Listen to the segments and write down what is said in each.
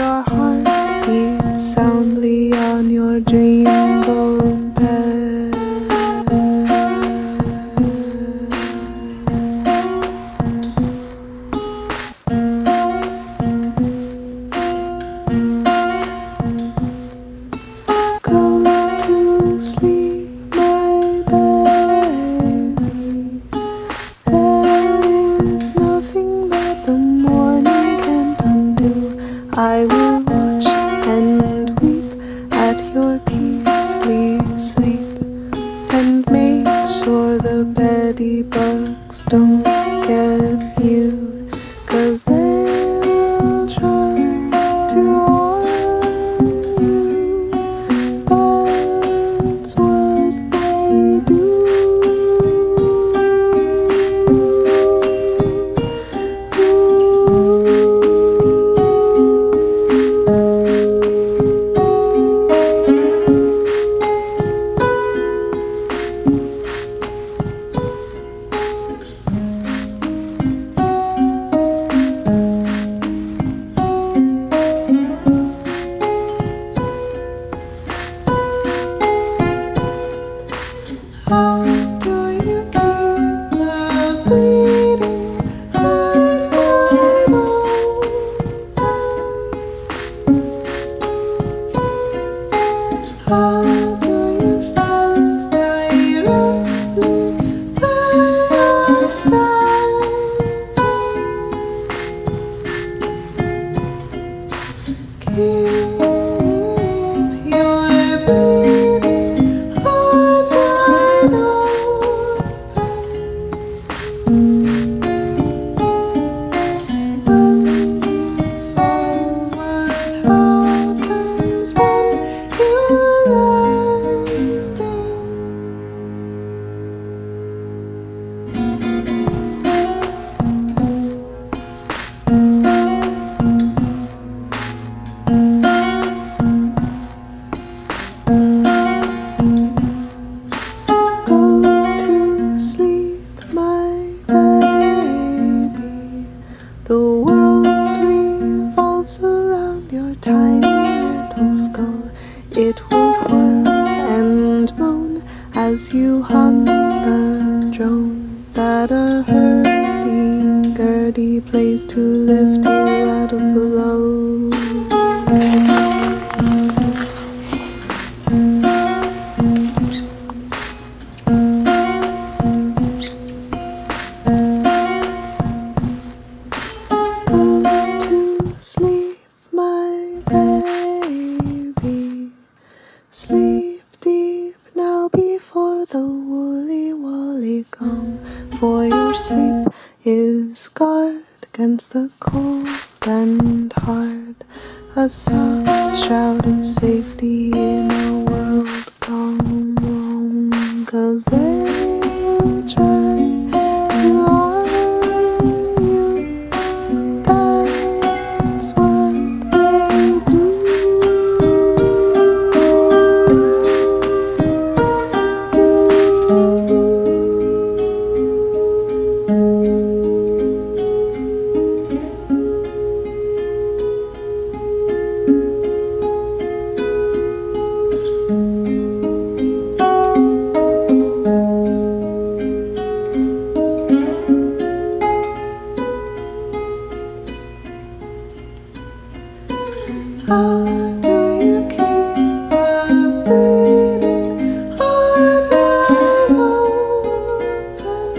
your heart beats soundly on your dreamboat bed. Go to sleep, my baby. There is nothing that the morning can't undo. I will watch and weep at your peacefully sleep, and make sure the beddy bugs don't get you, 'cause they'll try to harm you. That's what they do. How do you keep a bleeding heart wide open? How do you stand directly where you're standing? Keep your bleeding heart wide open. When you fall, what happens when you land? Go to sleep, my baby. The world revolves around your tiny little skull. It will whir and moan as you hum the drone that a hurdy-gurdy plays to lift you out of the lull. Go to sleep, my baby. Sleep deep now before the woolly come, for your sleep is guard against the cold and hard, a soft shroud of safety in a world gone wrong, 'cause they'll try to harm you. That's what they do. How do you keep a bleeding heart wide open?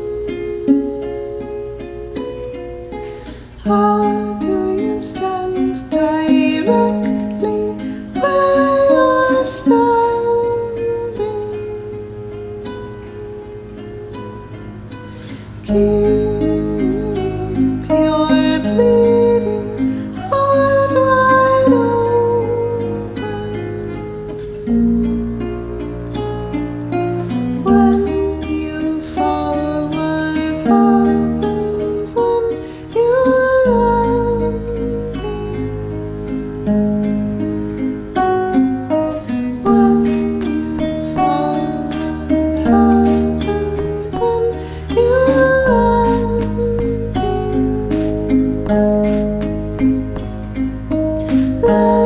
How do you stand directly where you're standing? Keep your bleeding heart wide open. When you fall, what happens when you land? When you fall, what happens when you land? love.